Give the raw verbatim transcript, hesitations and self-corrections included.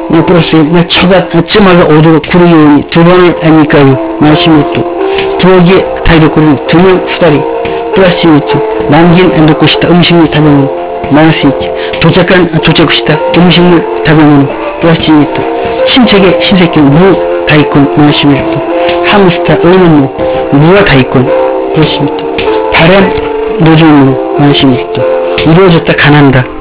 네, 플러스 네, 처가 쯤하가 오도록 구르기오니 두 번을 아니까요. 말씀이 또 부엌에 다이도코는 두명 후다리 플러스 또 남긴 놓고 싶다 음식물 다병으로 말수 있지. 도착한 도착고 싶다 음식물 다병으로 플러스 또 친척의 신세끼는 무 다이콘 말씀이 또 하무스타 의는 무 무와 다이콘 플러스 또 바람 노조무 말씀이 또 이루어졌다 가난다